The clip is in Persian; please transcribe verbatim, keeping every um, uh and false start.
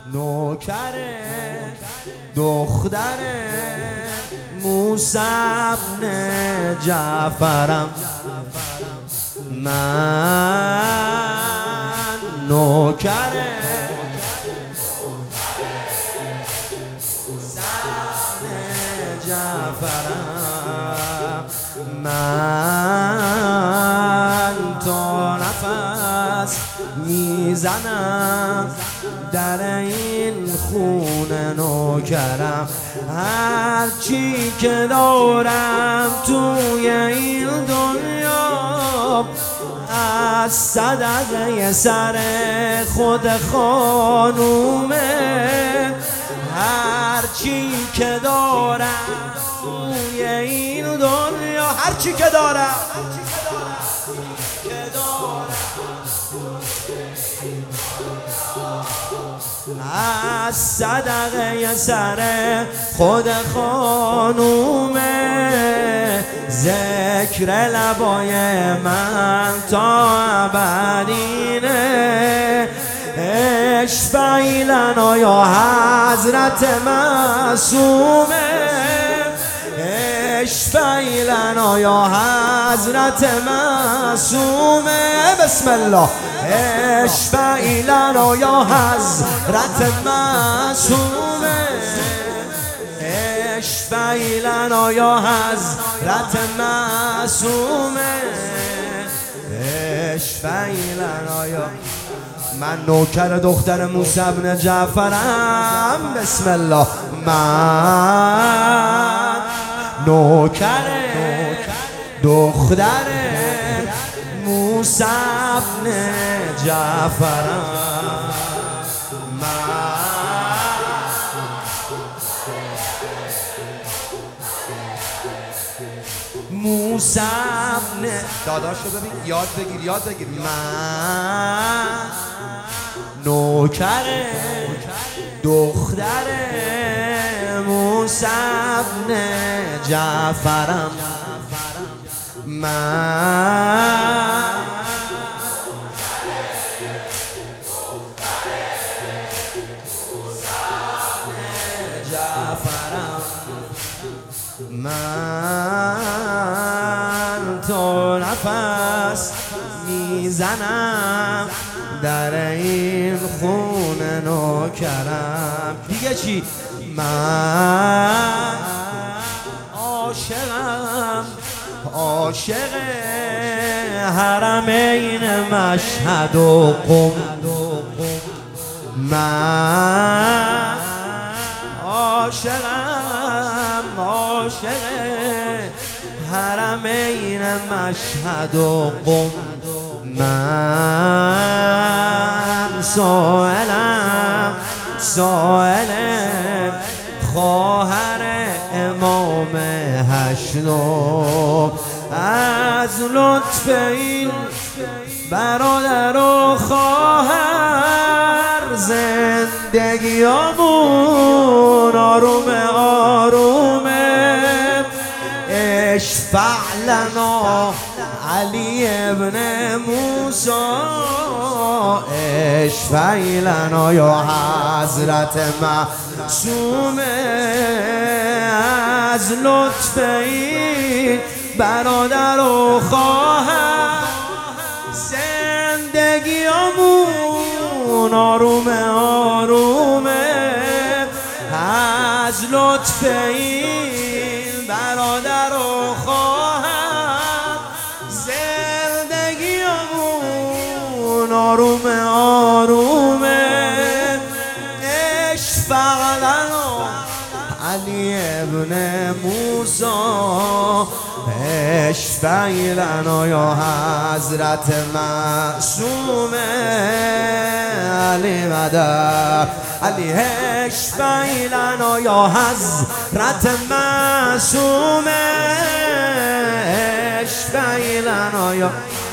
نوکر دختر موسی بن جعفرم، من نوکر جعفرم، من تا نفس میزنم در این خونه نوکرم. هرچی که دارم توی این دنیا از صدقه سر خود خانومه. هرچی که دارم توی این دنیا، هرچی که دارم از صدقه سر خود خانومه. ذکر لبای من تا ابدینه. اشفعی لنا یا حضرت معصومه، اشفعی لنا یا حضرت معصومه. بسم الله. اشفعی لنا یا حضرت معصومه، اشفعی لنا یا حضرت معصومه، اشفعی لنا یا. من نوکر دختر موسی بن جعفرم. بسم الله. من نوکر دختر موسی بن جعفرم، موسی بن. داداشو ببین، یاد بگیر یاد بگیر. من نوکر دختر موسی بن جعفرم، من جعفرم، من تو نفس میزنم در این خونه نوکرم. دیگه چی؟ من عاشقم، عاشق حرمین مشهد و قم. من عاشقم، عاشق حرمین مشهد و قم. من سائلم، سائل خواهر امام هشتم از لطف این برادر و خواهر. زندگیامون آروم آرومه. اشفع لنا علی ابن موسی، اشفع لنا یا حضرت معصومه. از لطف این برادر و خواهر زندگیامون آروم آرومه. از لطف این برادر و خواهر زندگیامون آروم آرومه. اشفع لنا علی ابن موسی، اشفع لنا یا حضرت معصومه. علی مدد علی، اشفع لنا یا حضرت معصومه، اشفع لنا یا